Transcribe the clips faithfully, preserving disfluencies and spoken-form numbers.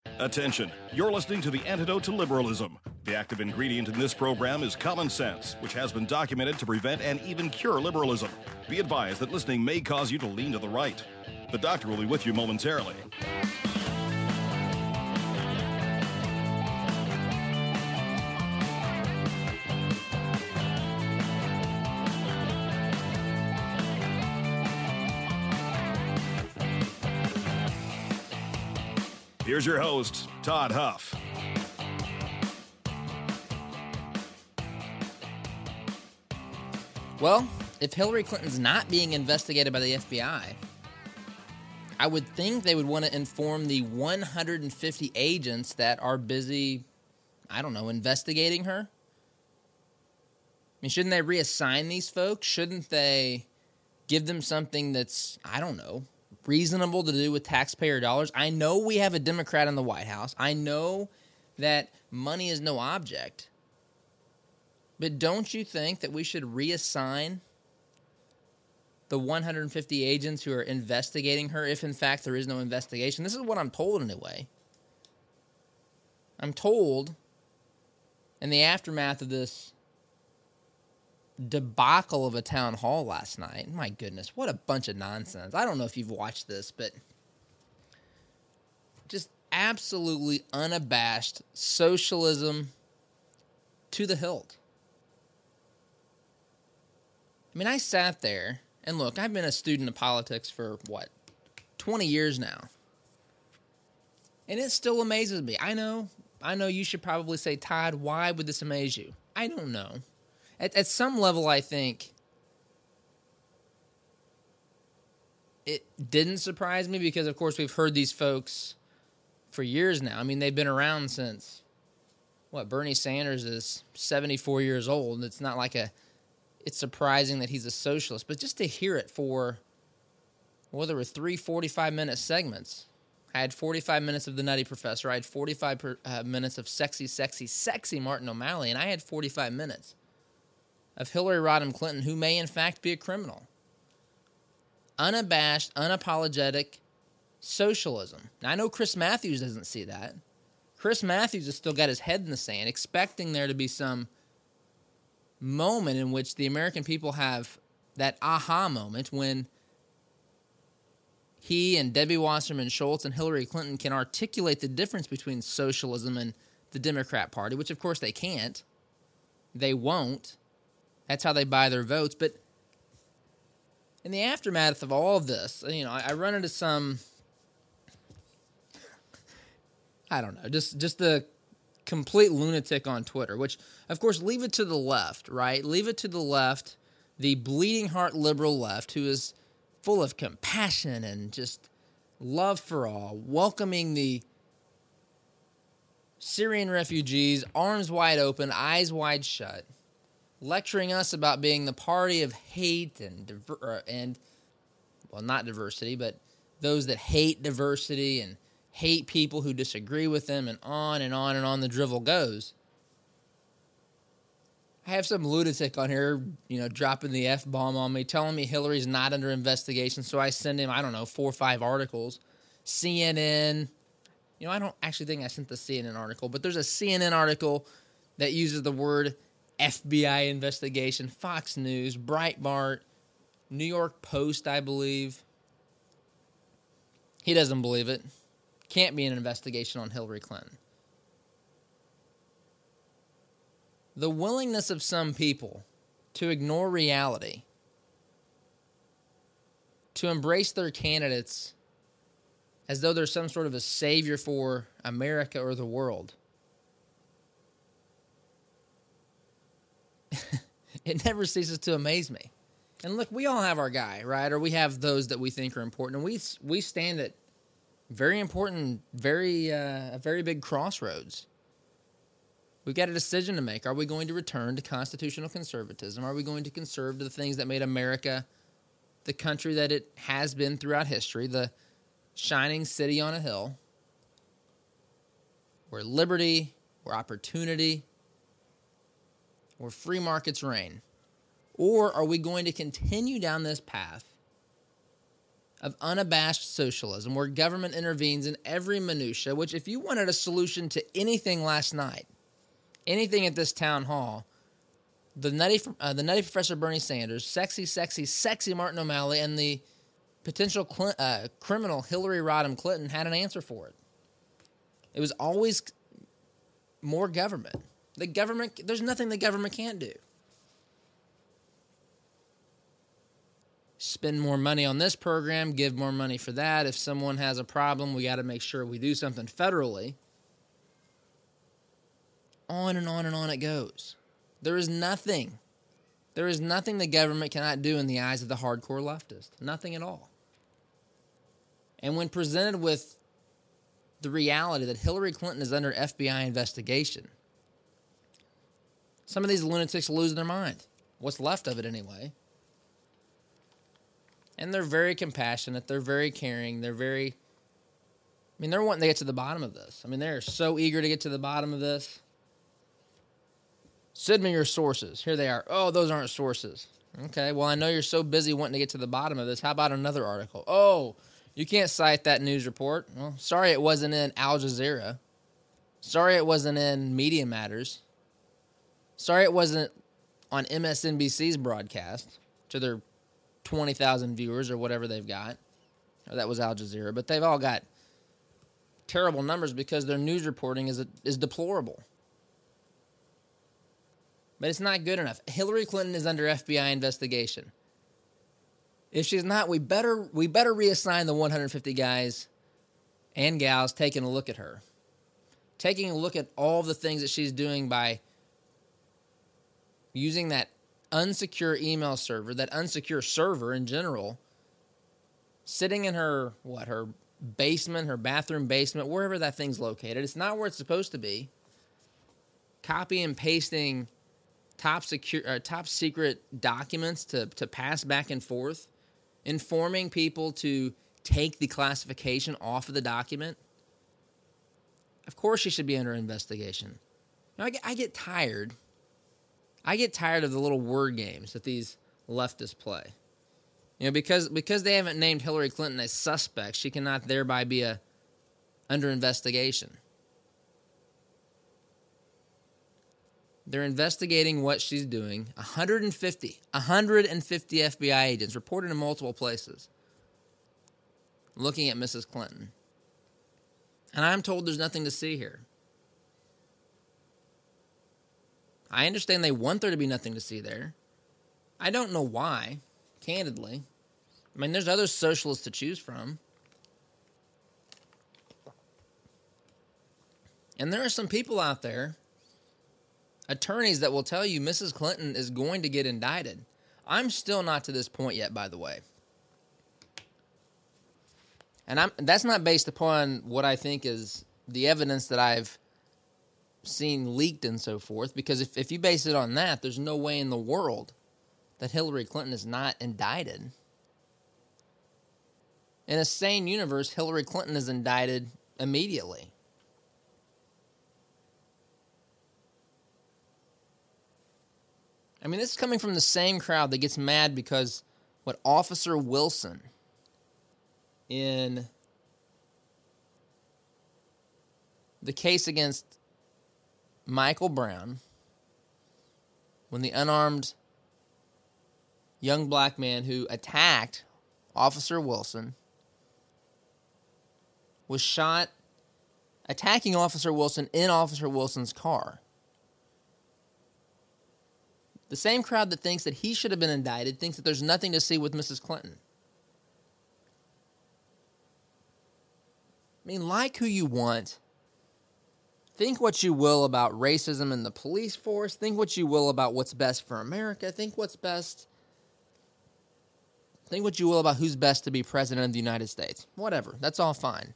Attention, you're listening to the antidote to liberalism. The active ingredient in this program is common sense, which has been documented to prevent and even cure liberalism. Be advised that listening may cause you to lean to the right. The doctor will be with you momentarily. Here's your host, Todd Huff. Well, if Hillary Clinton's not being investigated by the F B I, I would think they would want to inform the one hundred fifty agents that are busy, I don't know, investigating her. I mean, shouldn't they reassign these folks? Shouldn't they give them something that's, I don't know, reasonable to do with taxpayer dollars? I know we have a Democrat in the White House. I know that money is no object. But don't you think that we should reassign the one hundred fifty agents who are investigating her if, in fact, there is no investigation? This is what I'm told anyway. I'm told in the aftermath of this debacle of a town hall last night. My goodness, what a bunch of nonsense. I don't know if you've watched this, but just absolutely unabashed socialism to the hilt. I mean, I sat there, and look, I've been a student of politics for, what, twenty years now. And it still amazes me. I know, I know you should probably say, Todd, why would this amaze you? I don't know. At, at some level, I think it didn't surprise me because, of course, we've heard these folks for years now. I mean, they've been around since, what, Bernie Sanders is seventy-four years old. It's not like a, it's surprising that he's a socialist. But just to hear it for, well, there were three forty-five minute segments. I had forty-five minutes of The Nutty Professor. I had forty-five per, uh, minutes of sexy, sexy, sexy Martin O'Malley. And I had forty-five minutes of Hillary Rodham Clinton, who may in fact be a criminal. Unabashed, unapologetic socialism. Now, I know Chris Matthews doesn't see that. Chris Matthews has still got his head in the sand, expecting there to be some moment in which the American people have that aha moment when he and Debbie Wasserman Schultz and Hillary Clinton can articulate the difference between socialism and the Democrat Party, which of course they can't. They won't. That's how they buy their votes. But in the aftermath of all of this, you know, I, I run into some, I don't know, just just the complete lunatic on Twitter, which, of course, leave it to the left, right? Leave it to the left, the bleeding heart liberal left, who is full of compassion and just love for all, welcoming the Syrian refugees, arms wide open, eyes wide shut, lecturing us about being the party of hate and, diver- and well, not diversity, but those that hate diversity and hate people who disagree with them, and on and on and on the drivel goes. I have some lunatic on here, you know, dropping the F-bomb on me, telling me Hillary's not under investigation, so I send him, I don't know, four or five articles. C N N, you know, I don't actually think I sent the C N N article, but there's a C N N article that uses the word F B I investigation, Fox News, Breitbart, New York Post, I believe. He doesn't believe it. Can't be an investigation on Hillary Clinton. The willingness of some people to ignore reality, to embrace their candidates as though they're some sort of a savior for America or the world. It never ceases to amaze me. And look, we all have our guy, right? Or we have those that we think are important. And we we stand at very important, very uh, a very big crossroads. We've got a decision to make. Are we going to return to constitutional conservatism? Are we going to conserve to the things that made America the country that it has been throughout history, the shining city on a hill, where liberty, where opportunity, where free markets reign? Or are we going to continue down this path of unabashed socialism where government intervenes in every minutia, which if you wanted a solution to anything last night, anything at this town hall, the nutty, uh, the nutty Professor Bernie Sanders, sexy, sexy, sexy Martin O'Malley, and the potential Clint, uh, criminal Hillary Rodham Clinton had an answer for it. It was always more government. The government, there's nothing the government can't do. Spend more money on this program, give more money for that. If someone has a problem, we got to make sure we do something federally. On and on and on it goes. There is nothing, there is nothing the government cannot do in the eyes of the hardcore leftist. Nothing at all. And when presented with the reality that Hillary Clinton is under F B I investigation, some of these lunatics lose their mind. What's left of it anyway. And they're very compassionate. They're very caring. They're very... I mean, they're wanting to get to the bottom of this. I mean, they're so eager to get to the bottom of this. Send me your sources. Here they are. Oh, those aren't sources. Okay, well, I know you're so busy wanting to get to the bottom of this. How about another article? Oh, you can't cite that news report. Well, sorry it wasn't in Al Jazeera. Sorry it wasn't in Media Matters. Sorry it wasn't on M S N B C's broadcast to their twenty thousand viewers or whatever they've got. Or that was Al Jazeera. But they've all got terrible numbers because their news reporting is is deplorable. But it's not good enough. Hillary Clinton is under F B I investigation. If she's not, we better we better reassign the one hundred fifty guys and gals taking a look at her. Taking a look at all the things that she's doing by using that unsecure email server, that unsecure server in general, sitting in her, what, her basement, her bathroom basement, wherever that thing's located. It's not where it's supposed to be. Copy and pasting top secure, uh, top secret documents to, to pass back and forth, informing people to take the classification off of the document. Of course she should be under investigation. Now, I get, I get tired. I get tired of the little word games that these leftists play. You know, because because they haven't named Hillary Clinton a suspect, she cannot thereby be a under investigation. They're investigating what she's doing. one hundred fifty, one hundred fifty F B I agents reported in multiple places looking at Missus Clinton. And I'm told there's nothing to see here. I understand they want there to be nothing to see there. I don't know why, candidly. I mean, there's other socialists to choose from. And there are some people out there, attorneys, that will tell you Missus Clinton is going to get indicted. I'm still not to this point yet, by the way. And I'm that's not based upon what I think is the evidence that I've seen leaked and so forth, because if, if you base it on that, there's no way in the world that Hillary Clinton is not indicted. In a sane universe, Hillary Clinton is indicted immediately. I mean, this is coming from the same crowd that gets mad because what Officer Wilson in the case against Michael Brown, when the unarmed young black man who attacked Officer Wilson was shot attacking Officer Wilson in Officer Wilson's car. The same crowd that thinks that he should have been indicted thinks that there's nothing to see with Missus Clinton. I mean, like who you want. Think what you will about racism in the police force. Think what you will about what's best for America. Think what's best. Think what you will about who's best to be president of the United States. Whatever. That's all fine.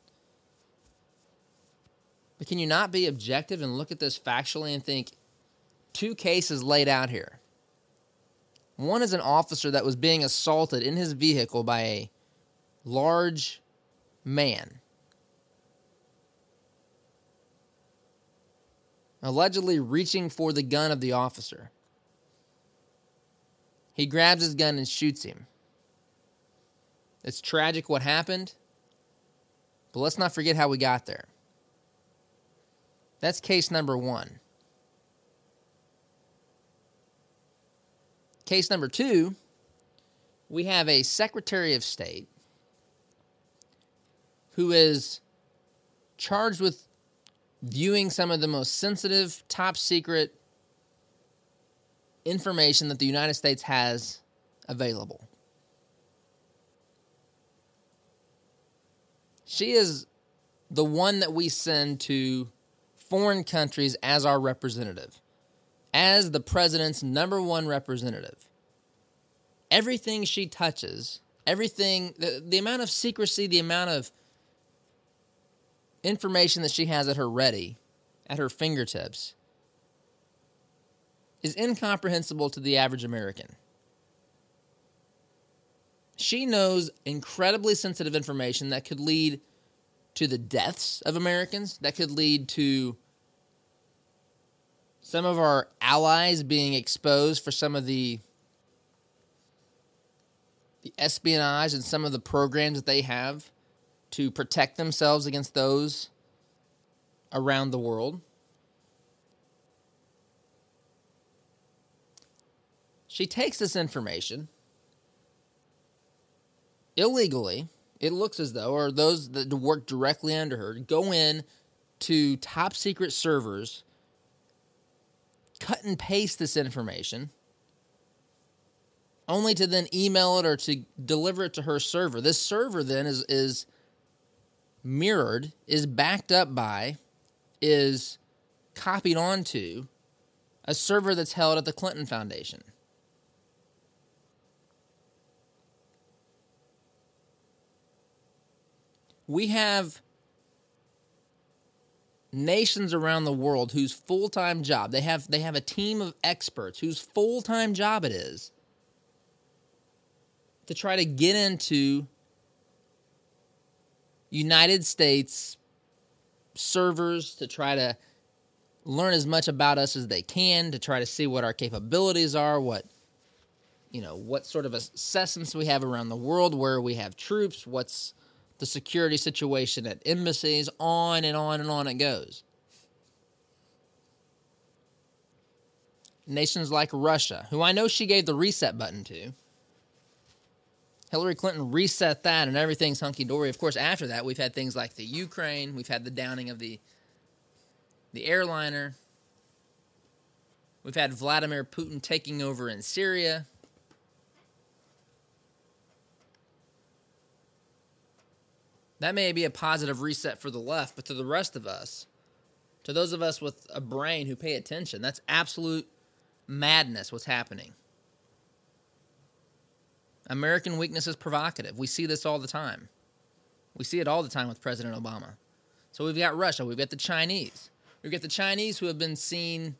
But can you not be objective and look at this factually and think, two cases laid out here. One is an officer that was being assaulted in his vehicle by a large man, allegedly reaching for the gun of the officer. He grabs his gun and shoots him. It's tragic what happened, but let's not forget how we got there. That's case number one. Case number two, we have a Secretary of State who is charged with viewing some of the most sensitive, top secret information that the United States has available. She is the one that we send to foreign countries as our representative, as the president's number one representative. Everything she touches, everything, the, the amount of secrecy, the amount of information that she has at her ready, at her fingertips, is incomprehensible to the average American. She knows incredibly sensitive information that could lead to the deaths of Americans, that could lead to some of our allies being exposed for some of the, the espionage and some of the programs that they have to protect themselves against those around the world. She takes this information illegally. It looks as though, or those that work directly under her, go in to top secret servers, cut and paste this information, only to then email it or to deliver it to her server. This server then is is mirrored, is backed up by, is copied onto a server that's held at the Clinton Foundation. We have nations around the world whose full-time job, they have they have a team of experts whose full-time job it is to try to get into United States servers, to try to learn as much about us as they can, to try to see what our capabilities are, what, you know, what sort of assessments we have around the world, where we have troops, what's the security situation at embassies, on and on and on it goes. Nations like Russia, who I know she gave the reset button to. Hillary Clinton reset that and everything's hunky-dory. Of course, after that, we've had things like the Ukraine. We've had the downing of the, the airliner. We've had Vladimir Putin taking over in Syria. That may be a positive reset for the left, but to the rest of us, to those of us with a brain who pay attention, that's absolute madness what's happening. American weakness is provocative. We see this all the time. We see it all the time with President Obama. So we've got Russia. We've got the Chinese. We've got the Chinese who have been seen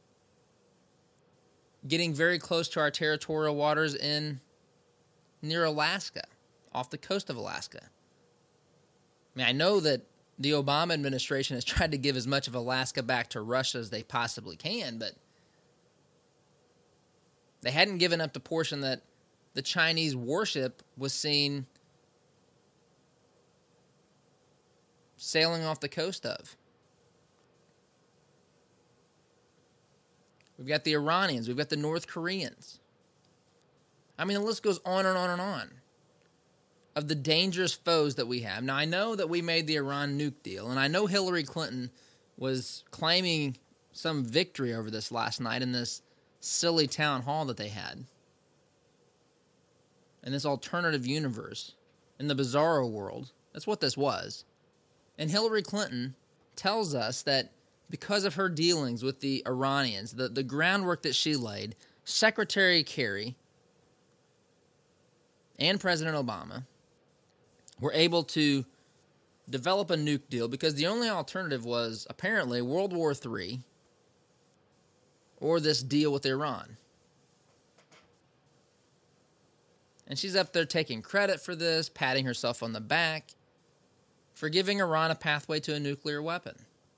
getting very close to our territorial waters in near Alaska, off the coast of Alaska. I mean, I know that the Obama administration has tried to give as much of Alaska back to Russia as they possibly can, but they hadn't given up the portion that the Chinese warship was seen sailing off the coast of. We've got the Iranians. We've got the North Koreans. I mean, the list goes on and on and on of the dangerous foes that we have. Now, I know that we made the Iran nuke deal, and I know Hillary Clinton was claiming some victory over this last night in this silly town hall that they had, in this alternative universe, in the bizarro world. That's what this was. And Hillary Clinton tells us that because of her dealings with the Iranians, the, the groundwork that she laid, Secretary Kerry and President Obama were able to develop a nuke deal because the only alternative was apparently World War Three or this deal with Iran. And she's up there taking credit for this, patting herself on the back for giving Iran a pathway to a nuclear weapon.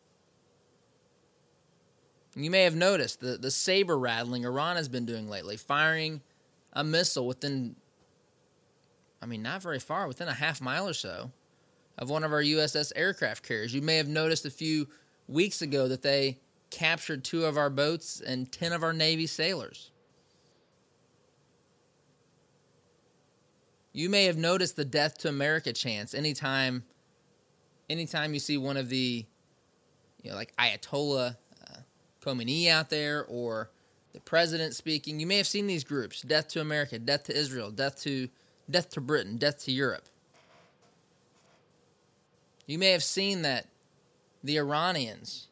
You may have noticed the, the saber rattling Iran has been doing lately, firing a missile within I mean, not very far, within a half mile or so, of one of our U S S aircraft carriers. You may have noticed a few weeks ago that they captured two of our boats and ten of our Navy sailors. You may have noticed the Death to America chants anytime, anytime you see one of the, you know, like Ayatollah uh, Khomeini out there or the president speaking. You may have seen these groups: Death to America, Death to Israel, Death to Death to Britain, Death to Europe. You may have seen that the Iranians,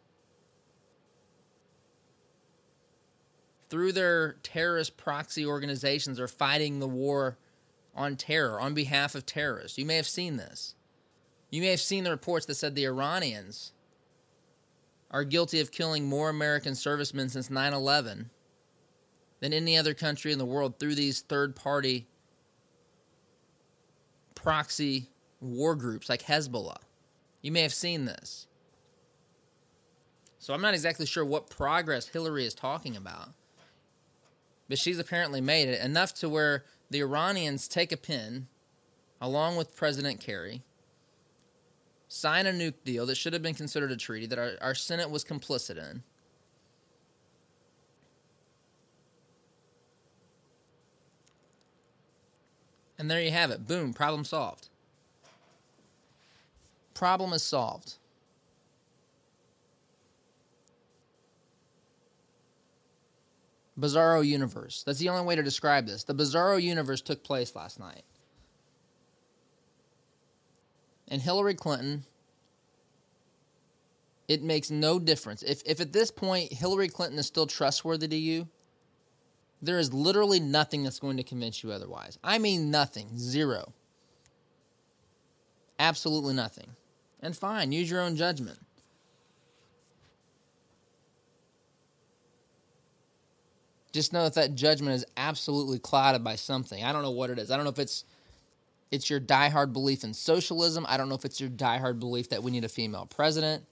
through their terrorist proxy organizations, are fighting the war on terror, on behalf of terrorists. You may have seen this. You may have seen the reports that said the Iranians are guilty of killing more American servicemen since nine eleven than any other country in the world through these third-party proxy war groups like Hezbollah. You may have seen this. So I'm not exactly sure what progress Hillary is talking about, but she's apparently made it enough to where the Iranians take a pen, along with President Kerry, sign a nuke deal that should have been considered a treaty that our, our Senate was complicit in. And there you have it. Boom, problem solved. Problem is solved. Bizarro universe. That's the only way to describe this. The Bizarro universe took place last night. And Hillary Clinton, it makes no difference. If if at this point Hillary Clinton is still trustworthy to you, there is literally nothing that's going to convince you otherwise. I mean nothing. Zero. Absolutely nothing. And fine, use your own judgment. Just know that that judgment is absolutely clouded by something. I don't know what it is. I don't know if it's it's your diehard belief in socialism. I don't know if it's your diehard belief that we need a female president.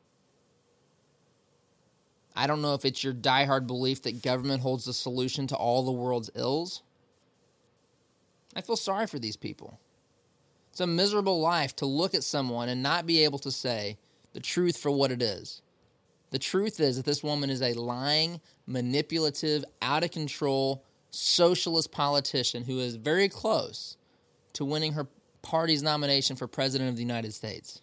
I don't know if it's your diehard belief that government holds the solution to all the world's ills. I feel sorry for these people. It's a miserable life to look at someone and not be able to say the truth for what it is. The truth is that this woman is a lying, manipulative, out-of-control, socialist politician who is very close to winning her party's nomination for President of the United States.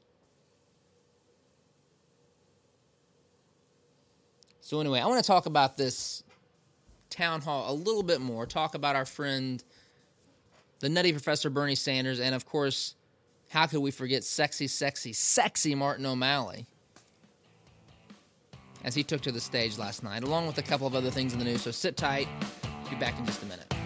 So anyway, I want to talk about this town hall a little bit more, talk about our friend, the nutty Professor Bernie Sanders, and of course, how could we forget sexy, sexy, sexy Martin O'Malley, as he took to the stage last night, along with a couple of other things in the news. So sit tight. Be back in just a minute.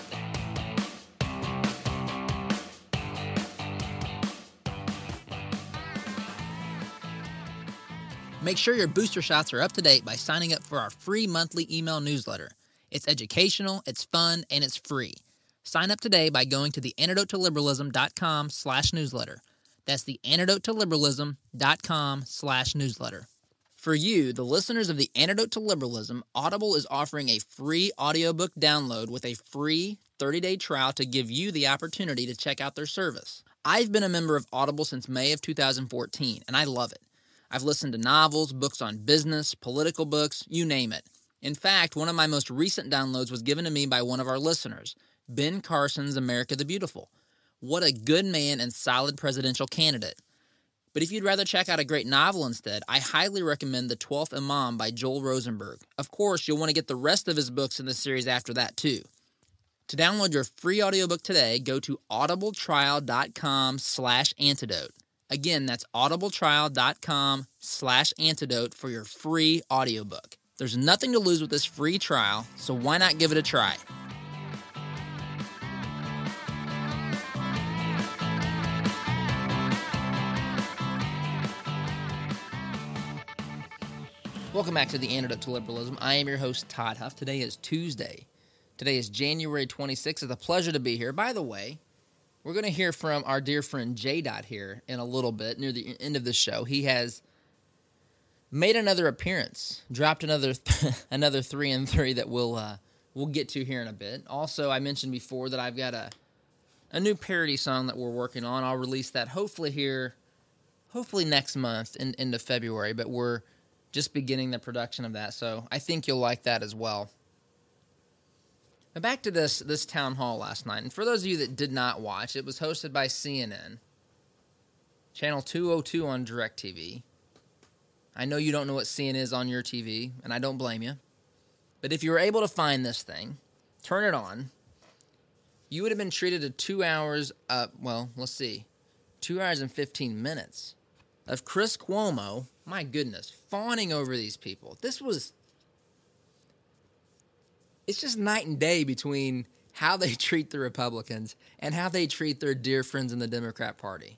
Make sure your booster shots are up to date by signing up for our free monthly email newsletter. It's educational, it's fun, and it's free. Sign up today by going to the antidote to liberalism dot com slash newsletter. That's the antidote to liberalism dot com slash newsletter. For you, the listeners of The Antidote to Liberalism, Audible is offering a free audiobook download with a free thirty-day trial to give you the opportunity to check out their service. I've been a member of Audible since May of two thousand fourteen, and I love it. I've listened to novels, books on business, political books, you name it. In fact, one of my most recent downloads was given to me by one of our listeners, Ben Carson's America the Beautiful. What a good man and solid presidential candidate. But if you'd rather check out a great novel instead, I highly recommend The Twelfth Imam by Joel Rosenberg. Of course, you'll want to get the rest of his books in the series after that, too. To download your free audiobook today, go to audibletrial.com slash antidote. Again, that's audibletrial.com slash antidote for your free audiobook. There's nothing to lose with this free trial, so why not give it a try? Welcome back to The Antidote to Liberalism. I am your host, Todd Huff. Today is Tuesday. Today is January twenty-sixth. It's a pleasure to be here. By the way, we're going to hear from our dear friend J. Dot here in a little bit, near the end of the show. He has made another appearance, dropped another th- another three and three that we'll uh, we'll get to here in a bit. Also, I mentioned before that I've got a a new parody song that we're working on. I'll release that hopefully here, hopefully next month in into February, but we're just beginning the production of that, so I think you'll like that as well. Now back to this this town hall last night, and for those of you that did not watch, it was hosted by C N N, channel two oh two on DirecTV. I know you don't know what C N N is on your T V, and I don't blame you, but if you were able to find this thing, turn it on, you would have been treated to two hours, uh, well, let's see, two hours and fifteen minutes of Chris Cuomo, my goodness, fawning over these people. This was, it's just night and day between how they treat the Republicans and how they treat their dear friends in the Democrat Party.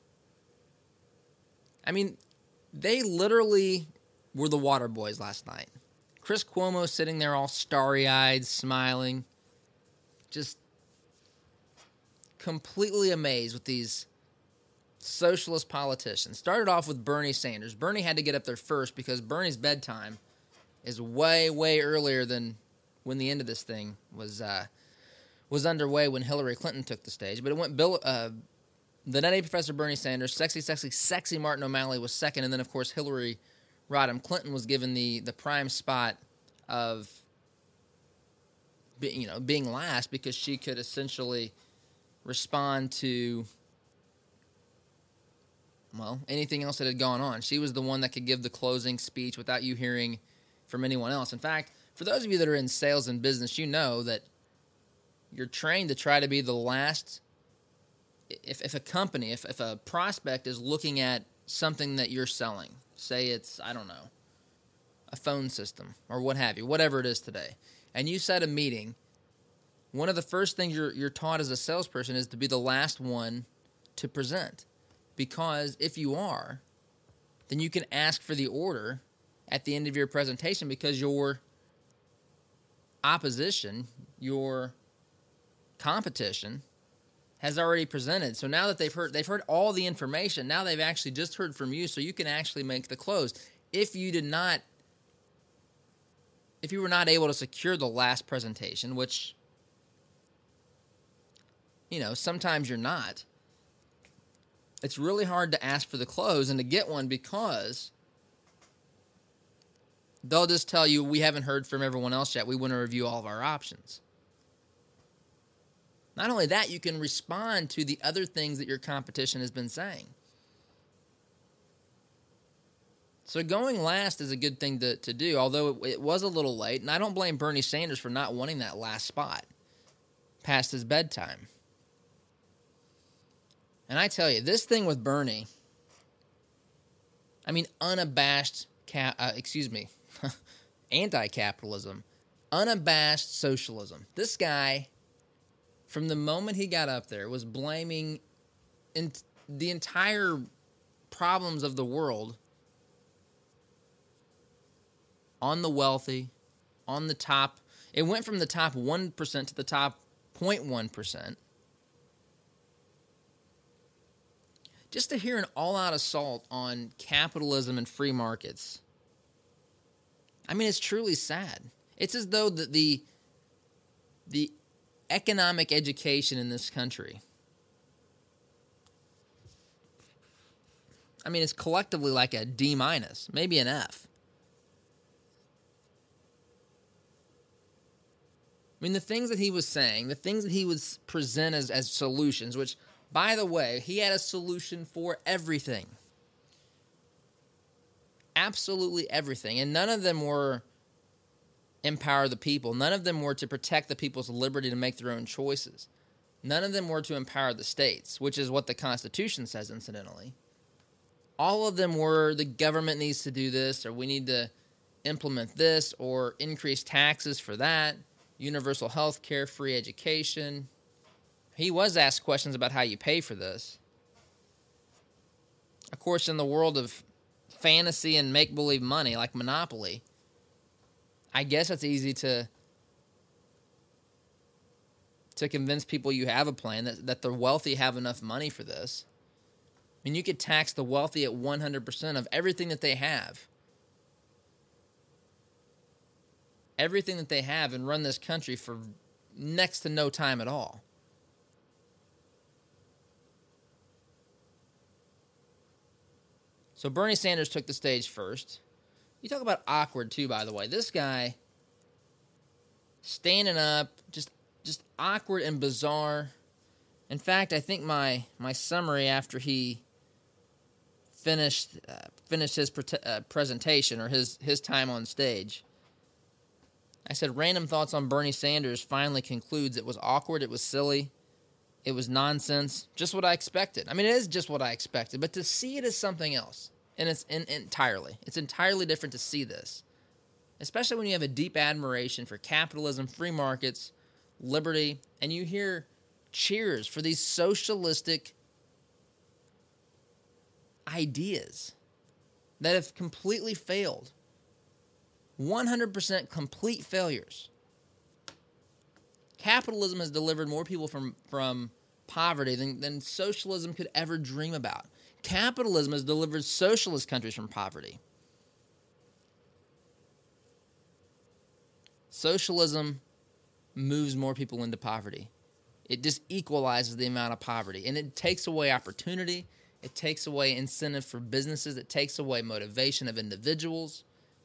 I mean, they literally were the water boys last night. Chris Cuomo sitting there all starry-eyed, smiling, just completely amazed with these socialist politicians. Started off with Bernie Sanders. Bernie had to get up there first because Bernie's bedtime is way, way earlier than when the end of this thing was uh, was underway when Hillary Clinton took the stage. But it went Bill, uh, the Nutty Professor Bernie Sanders, sexy, sexy, sexy Martin O'Malley was second, and then, of course, Hillary Rodham Clinton was given the, the prime spot of be, you know, being last because she could essentially respond to, well, anything else that had gone on. She was the one that could give the closing speech without you hearing from anyone else. In fact, for those of you that are in sales and business, you know that you're trained to try to be the last. If, if a company, if, if a prospect is looking at something that you're selling, say it's, I don't know, a phone system or what have you, whatever it is today, and you set a meeting, one of the first things you're, you're taught as a salesperson is to be the last one to present. Because if you are, then you can ask for the order at the end of your presentation because your opposition, your competition, has already presented. So now that they've heard they've heard all the information, now they've actually just heard from you, so you can actually make the close. If you did not, if you were not able to secure the last presentation, which, you know, sometimes you're not, it's really hard to ask for the close and to get one because they'll just tell you, we haven't heard from everyone else yet. We want to review all of our options. Not only that, you can respond to the other things that your competition has been saying. So going last is a good thing to, to do, although it, it was a little late. And I don't blame Bernie Sanders for not wanting that last spot past his bedtime. And I tell you, this thing with Bernie, I mean, unabashed, cap, uh, excuse me, anti-capitalism, unabashed socialism. This guy, from the moment he got up there, was blaming in the entire problems of the world on the wealthy, on the top. It went from the top one percent to the top zero point one percent. Just to hear an all-out assault on capitalism and free markets, I mean, it's truly sad. It's as though the, the, the economic education in this country, I mean, it's collectively like a D minus, maybe an F. I mean, the things that he was saying, the things that he would present as, as solutions, which, by the way, he had a solution for everything. Absolutely everything. And none of them were empower the people. None of them were to protect the people's liberty to make their own choices. None of them were to empower the states, which is what the Constitution says, incidentally. All of them were the government needs to do this, or we need to implement this, or increase taxes for that, universal health care, free education. He was asked questions about how you pay for this. Of course, in the world of fantasy and make-believe money, like Monopoly, I guess it's easy to to convince people you have a plan, that, that the wealthy have enough money for this. I mean, you could tax the wealthy at one hundred percent of everything that they have. Everything that they have, and run this country for next to no time at all. So Bernie Sanders took the stage first. You talk about awkward, too, by the way. This guy standing up, just just awkward and bizarre. In fact, I think my, my summary after he finished uh, finished his pre- uh, presentation or his, his time on stage, I said, random thoughts on Bernie Sanders finally concludes it was awkward, it was silly, it was nonsense, just what I expected. I mean, it is just what I expected, but to see it as something else, and it's in, entirely, it's entirely different to see this, especially when you have a deep admiration for capitalism, free markets, liberty, and you hear cheers for these socialistic ideas that have completely failed. one hundred percent complete failures. Capitalism has delivered more people from, from poverty than, than socialism could ever dream about. Capitalism has delivered socialist countries from poverty. Socialism moves more people into poverty. It just equalizes the amount of poverty. And it takes away opportunity. It takes away incentive for businesses. It takes away motivation of individuals.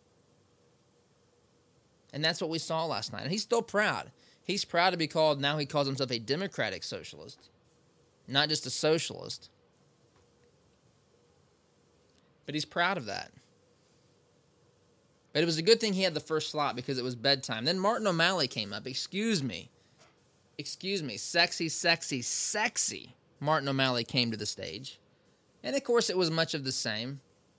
And that's what we saw last night. And he's still proud. He's proud to be called, now he calls himself a democratic socialist, not just a socialist. But he's proud of that. But it was a good thing he had the first slot because it was bedtime. Then Martin O'Malley came up. Excuse me. Excuse me. Sexy, sexy, sexy. Martin O'Malley came to the stage. And, of course, it was much of the same.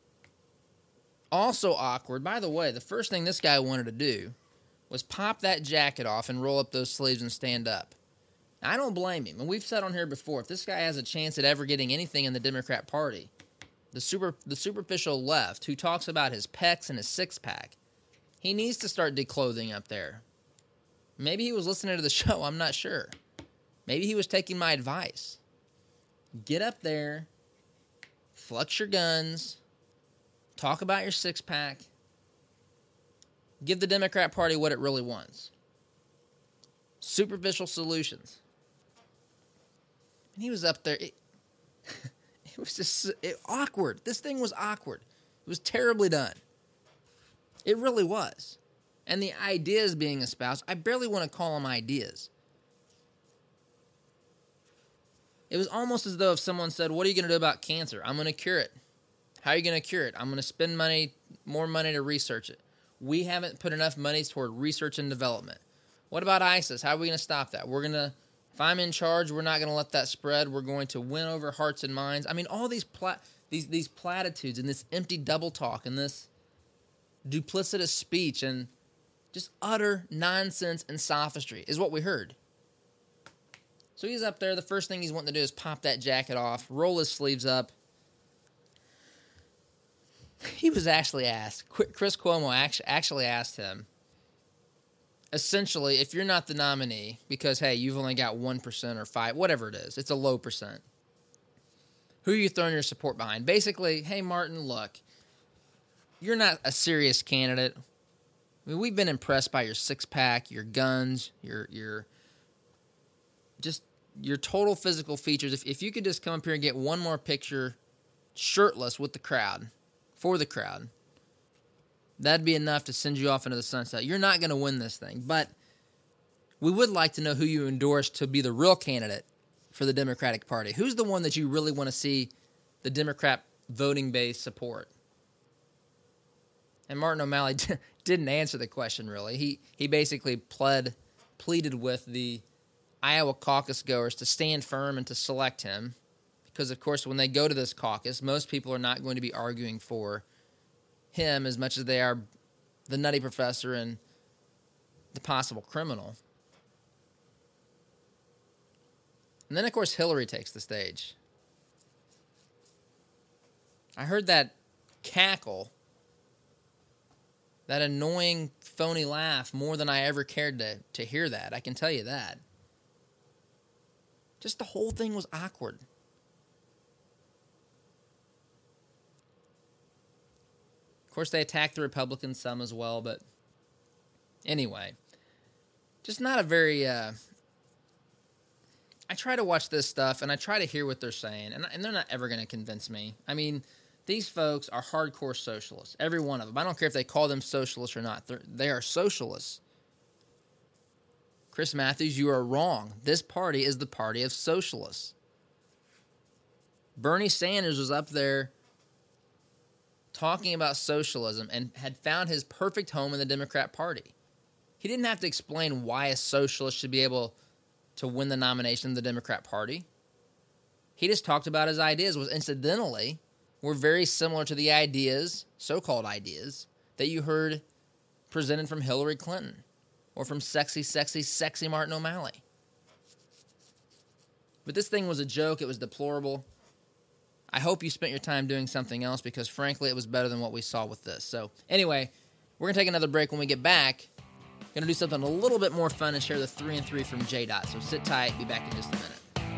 Also awkward. By the way, the first thing this guy wanted to do was pop that jacket off and roll up those sleeves and stand up. Now, I don't blame him. And we've said on here before, if this guy has a chance at ever getting anything in the Democrat Party, the super the superficial left who talks about his pecs and his six-pack, he needs to start declothing up there. Maybe he was listening to the show. I'm not sure. Maybe he was taking my advice. Get up there, flex your guns, talk about your six-pack, give the Democrat Party what it really wants. Superficial solutions. And he was up there. It, it was just it, awkward. This thing was awkward. It was terribly done. It really was. And the ideas being espoused, I barely want to call them ideas. It was almost as though if someone said, what are you going to do about cancer? I'm going to cure it. How are you going to cure it? I'm going to spend money, more money to research it. We haven't put enough money toward research and development. What about ISIS? How are we going to stop that? We're going to, if I'm in charge, we're not going to let that spread. We're going to win over hearts and minds. I mean, all these pla- these these platitudes and this empty double talk and this duplicitous speech and just utter nonsense and sophistry is what we heard. So he's up there. The first thing he's wanting to do is pop that jacket off, roll his sleeves up. He was actually asked, Chris Cuomo actually asked him, essentially, if you're not the nominee, because, hey, you've only got one percent or five, whatever it is, it's a low percent, who are you throwing your support behind? Basically, hey, Martin, look, you're not a serious candidate. I mean, we've been impressed by your six-pack, your guns, your your just your total physical features. If if you could just come up here and get one more picture shirtless with the crowd, for the crowd, that'd be enough to send you off into the sunset. You're not going to win this thing, but we would like to know who you endorse to be the real candidate for the Democratic Party. Who's the one that you really want to see the Democrat voting base support? And Martin O'Malley didn't answer the question, really. He he basically pled, pleaded with the Iowa caucus goers to stand firm and to select him. Because, of course, when they go to this caucus, most people are not going to be arguing for him as much as they are the nutty professor and the possible criminal. And then, of course, Hillary takes the stage. I heard that cackle, that annoying, phony laugh more than I ever cared to, to hear that. I can tell you that. Just the whole thing was awkward. Of course, they attacked the Republicans some as well, but anyway, just not a very, uh, I try to watch this stuff, and I try to hear what they're saying, and, and they're not ever going to convince me. I mean, These folks are hardcore socialists, every one of them. I don't care if they call them socialists or not. They're, they are socialists. Chris Matthews, you are wrong. This party is the party of socialists. Bernie Sanders was up there talking about socialism and had found his perfect home in the Democrat Party. He didn't have to explain why a socialist should be able to win the nomination of the Democrat Party. He just talked about his ideas, which incidentally were very similar to the ideas, so-called ideas, that you heard presented from Hillary Clinton or from sexy, sexy, sexy Martin O'Malley. But this thing was a joke. It was deplorable. I hope you spent your time doing something else because, frankly, it was better than what we saw with this. So, anyway, we're going to take another break. When we get back, going to do something a little bit more fun and share the three and three from J Dot. So sit tight. Be back in just a minute.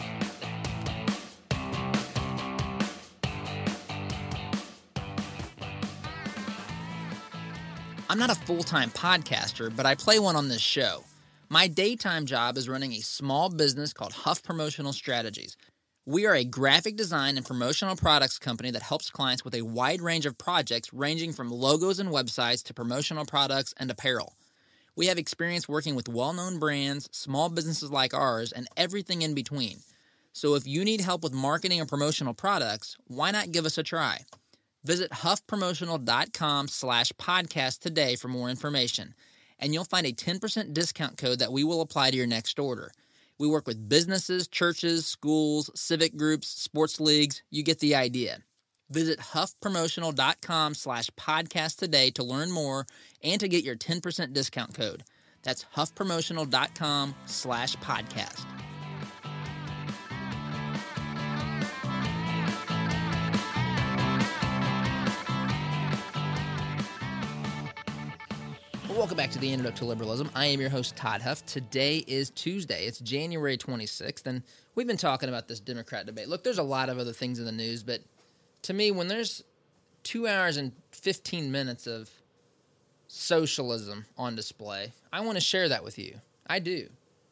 I'm not a full-time podcaster, but I play one on this show. My daytime job is running a small business called Huff Promotional Strategies. We are a graphic design and promotional products company that helps clients with a wide range of projects ranging from logos and websites to promotional products and apparel. We have experience working with well-known brands, small businesses like ours, and everything in between. So if you need help with marketing or promotional products, why not give us a try? Visit huffpromotional.com slash podcast today for more information, and you'll find a ten percent discount code that we will apply to your next order. We work with businesses, churches, schools, civic groups, sports leagues. You get the idea. Visit huffpromotional.com slash podcast today to learn more and to get your ten percent discount code. That's huffpromotional.com slash podcast. Welcome back to the Antidote to Liberalism. I am your host, Todd Huff. Today is Tuesday. It's January twenty-sixth, and we've been talking about this Democrat debate. Look, there's a lot of other things in the news, but to me, when there's two hours and fifteen minutes of socialism on display, I want to share that with you. I do.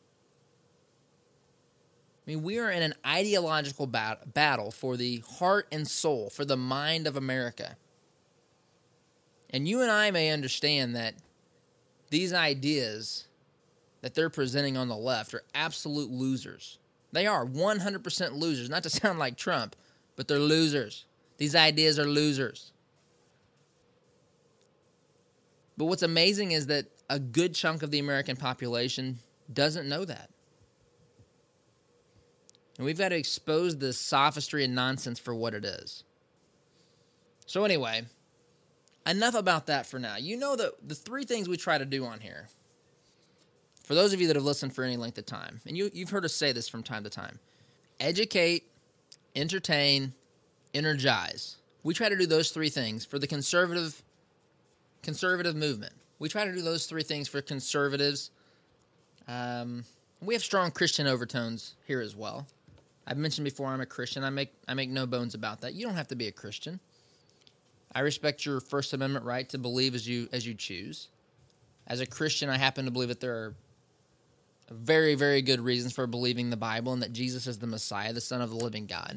I mean, we are in an ideological bat- battle for the heart and soul, for the mind of America. And you and I may understand that these ideas that they're presenting on the left are absolute losers. They are one hundred percent losers. Not to sound like Trump, but they're losers. These ideas are losers. But what's amazing is that a good chunk of the American population doesn't know that. And we've got to expose this sophistry and nonsense for what it is. So anyway, enough about that for now. You know that the three things we try to do on here, for those of you that have listened for any length of time, and you, you've heard us say this from time to time, educate, entertain, energize. We try to do those three things for the conservative conservative movement. We try to do those three things for conservatives. Um, we have strong Christian overtones here as well. I've mentioned before I'm a Christian. I make I make no bones about that. You don't have to be a Christian. I respect your First Amendment right to believe as you as you choose. As a Christian, I happen to believe that there are very, very good reasons for believing the Bible and that Jesus is the Messiah, the Son of the living God.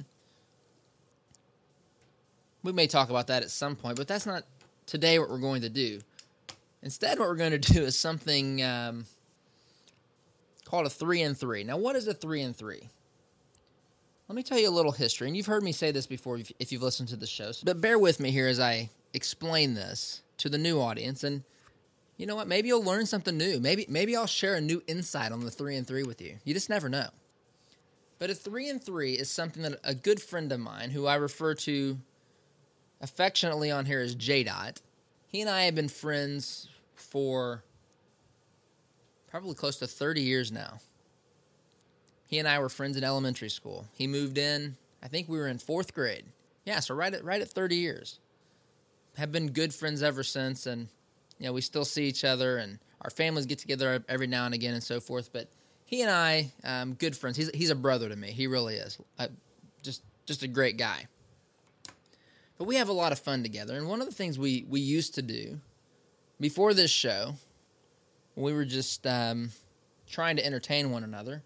We may talk about that at some point, but that's not today what we're going to do. Instead, what we're going to do is something um, called a three and three. Now, what is a three and three? Let me tell you a little history, and you've heard me say this before if you've listened to the show, but bear with me here as I explain this to the new audience, and you know what, maybe you'll learn something new. Maybe maybe I'll share a new insight on the three and three with you. You just never know. But a three and three is something that a good friend of mine, who I refer to affectionately on here as J Dot, he and I have been friends for probably close to thirty years now. He and I were friends in elementary school. He moved in, I think we were in fourth grade. Yeah, so right at right at thirty years. Have been good friends ever since, and you know, we still see each other, and our families get together every now and again and so forth. But he and I, um, good friends. He's he's a brother to me. He really is. I, just just a great guy. But we have a lot of fun together, and one of the things we, we used to do before this show, we were just um, trying to entertain one another.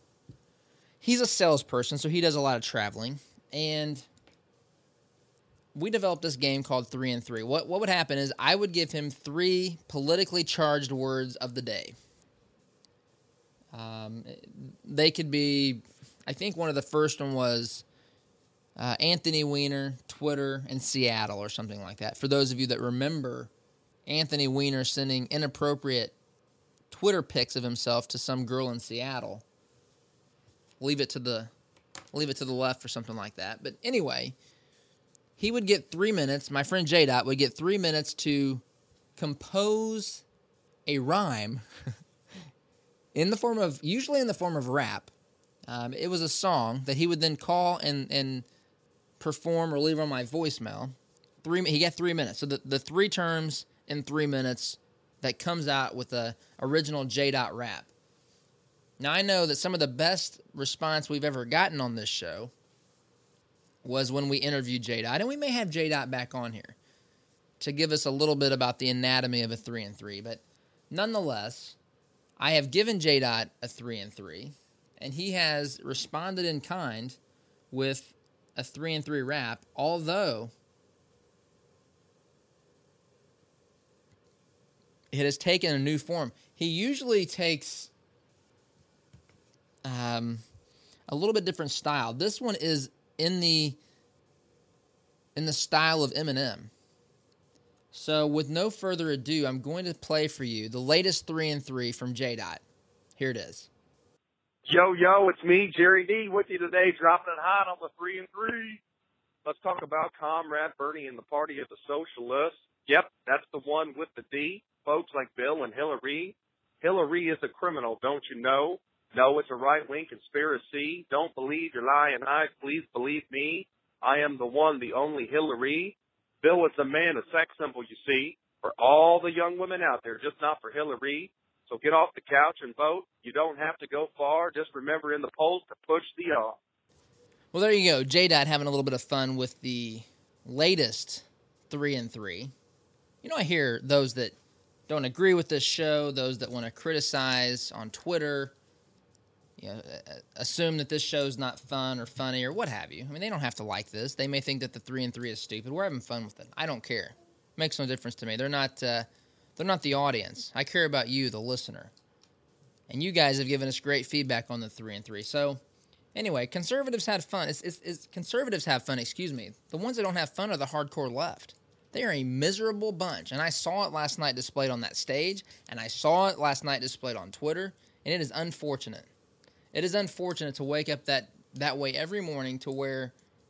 He's a salesperson, so he does a lot of traveling, and we developed this game called Three and Three. What what would happen is I would give him three politically charged words of the day. Um, they could be, I think one of the first one was uh, Anthony Weiner, Twitter, and Seattle or something like that. For those of you that remember Anthony Weiner sending inappropriate Twitter pics of himself to some girl in Seattle, leave it to the leave it to the left or something like that. But anyway, he would get three minutes. My friend J Dot would get three minutes to compose a rhyme in the form of, usually in the form of rap. Um, it was a song that he would then call and, and perform or leave on my voicemail. Three, he got three minutes. So the, the three terms in three minutes that comes out with a original J Dot rap. Now, I know that some of the best response we've ever gotten on this show was when we interviewed J Dot, and we may have J Dot back on here to give us a little bit about the anatomy of a three and three. But nonetheless, I have given J Dot a three and three, and he has responded in kind with a three and three rap, although it has taken a new form. He usually takes um, a little bit different style. This one is in the in the style of Eminem. So with no further ado, I'm going to play for you the latest three and three from J Dot. Here it is. Yo, yo, it's me, Jerry D, with you today, dropping it hot on the three and three. Let's talk about Comrade Bernie and the Party of the Socialists. Yep, that's the one with the D. Folks like Bill and Hillary. Hillary is a criminal, don't you know? No, it's a right-wing conspiracy. Don't believe your lying eyes, please believe me. I am the one, the only Hillary. Bill is a man, a sex symbol, you see, for all the young women out there, just not for Hillary. So get off the couch and vote. You don't have to go far. Just remember in the polls to push the off. Well, there you go. J Dot having a little bit of fun with the latest three and three. You know, I hear those that don't agree with this show, those that want to criticize on Twitter, you know, assume that this show's not fun or funny or what have you. I mean, they don't have to like this. They may think that the three and three is stupid. We're having fun with it. I don't care. Makes no difference to me. They're not. Uh, they're not the audience. I care about you, the listener. And you guys have given us great feedback on the three and three. So, anyway, conservatives had fun. It's, it's, it's conservatives have fun. Excuse me. The ones that don't have fun are the hardcore left. They are a miserable bunch. And I saw it last night displayed on that stage, and I saw it last night displayed on Twitter, and it is unfortunate. It is unfortunate to wake up that, that way every morning to where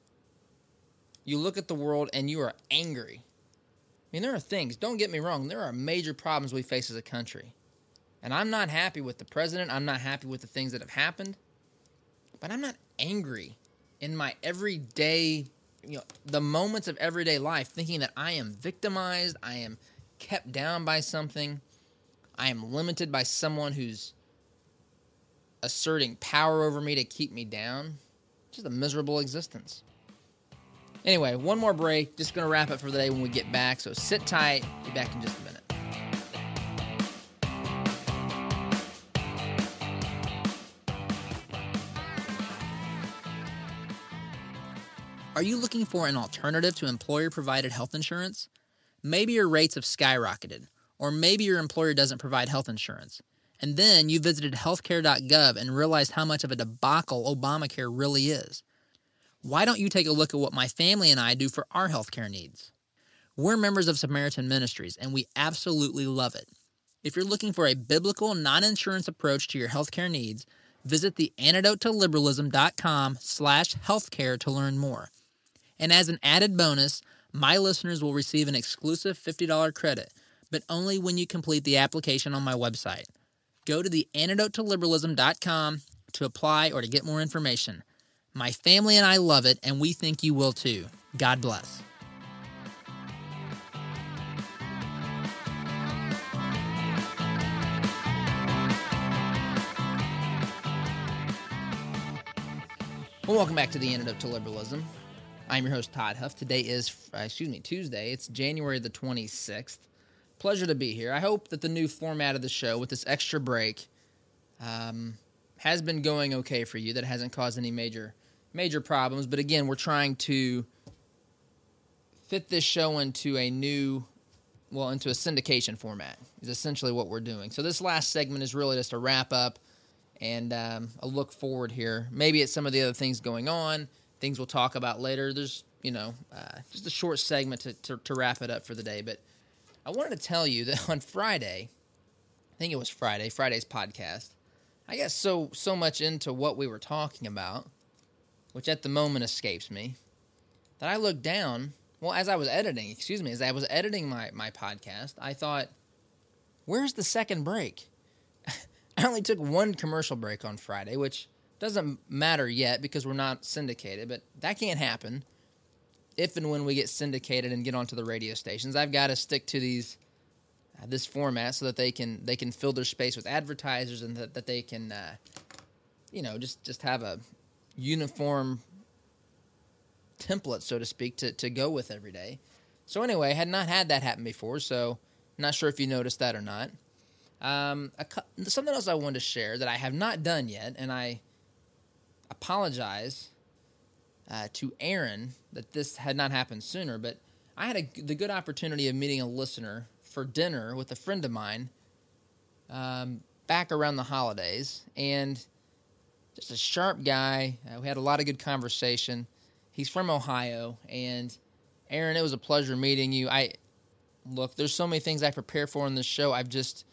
you look at the world and you are angry. I mean, there are things, don't get me wrong, there are major problems we face as a country. And I'm not happy with the president. I'm not happy with the things that have happened. But I'm not angry in my everyday, you know, the moments of everyday life, thinking that I am victimized, I am kept down by something, I am limited by someone who's asserting power over me to keep me down. Just a miserable existence. Anyway, one more break. Just going to wrap it for the day when we get back. So sit tight. Be back in just a minute. Are you looking for an alternative to employer-provided health insurance? Maybe your rates have skyrocketed, or maybe your employer doesn't provide health insurance. And then you visited healthcare dot gov and realized how much of a debacle Obamacare really is. Why don't you take a look at what my family and I do for our healthcare needs? We're members of Samaritan Ministries, and we absolutely love it. If you're looking for a biblical, non-insurance approach to your healthcare needs, visit the antidote to liberalism dot com slash healthcare to learn more. And as an added bonus, my listeners will receive an exclusive fifty dollars credit, but only when you complete the application on my website. Go to the antidote to liberalism dot com to apply or to get more information. My family and I love it, and we think you will too. God bless. Well, welcome back to the Antidote to Liberalism. I'm your host, Todd Huff. Today is, uh, excuse me, Tuesday. It's January the twenty-sixth. Pleasure to be here. I hope that the new format of the show with this extra break um, has been going okay for you, that it hasn't caused any major major problems. But again, we're trying to fit this show into a new, well, into a syndication format is essentially what we're doing. So this last segment is really just a wrap up and um, a look forward here. Maybe at some of the other things going on, things we'll talk about later. There's, you know, uh, just a short segment to, to, to wrap it up for the day. But I wanted to tell you that on Friday, I think it was Friday, Friday's podcast, I got so so much into what we were talking about, which at the moment escapes me, that I looked down, well, as I was editing, excuse me, as I was editing my, my podcast, I thought, where's the second break? I only took one commercial break on Friday, which doesn't matter yet because we're not syndicated, but that can't happen if and when we get syndicated and get onto the radio stations. I've got to stick to these uh, this format so that they can they can fill their space with advertisers and that, that they can, uh, you know, just, just have a uniform template, so to speak, to, to go with every day. So anyway, I had not had that happen before, so not sure if you noticed that or not. Um, a, something else I wanted to share that I have not done yet, and I apologize uh, to Aaron that this had not happened sooner, but I had a, the good opportunity of meeting a listener for dinner with a friend of mine um, back around the holidays, and just a sharp guy. Uh, we had a lot of good conversation. He's from Ohio, and Aaron, it was a pleasure meeting you. I look, there's so many things I prepare for in this show. I've just,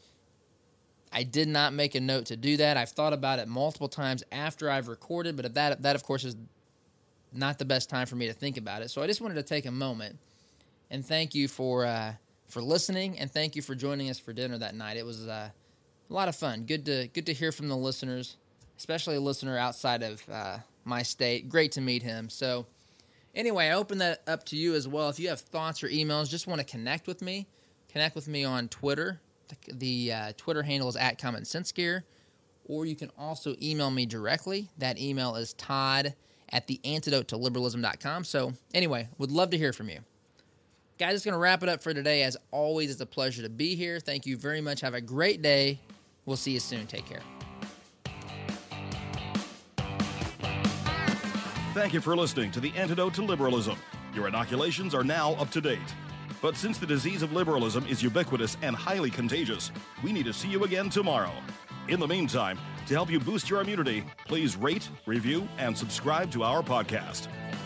I did not make a note to do that. I've thought about it multiple times after I've recorded, but that, that of course, is not the best time for me to think about it. So I just wanted to take a moment and thank you for uh, for listening, and thank you for joining us for dinner that night. It was uh, a lot of fun. Good to good to hear from the listeners, especially a listener outside of uh, my state. Great to meet him. So anyway, I open that up to you as well. If you have thoughts or emails, just want to connect with me, connect with me on Twitter. The, the uh, Twitter handle is at Common Sense Gear, or you can also email me directly. That email is Todd at the antidote to liberalism dot com. So anyway, would love to hear from you. Guys, it's going to wrap it up for today. As always, it's a pleasure to be here. Thank you very much. Have a great day. We'll see you soon. Take care. Thank you for listening to The Antidote to Liberalism. Your inoculations are now up to date. But since the disease of liberalism is ubiquitous and highly contagious, we need to see you again tomorrow. In the meantime, to help you boost your immunity, please rate, review, and subscribe to our podcast.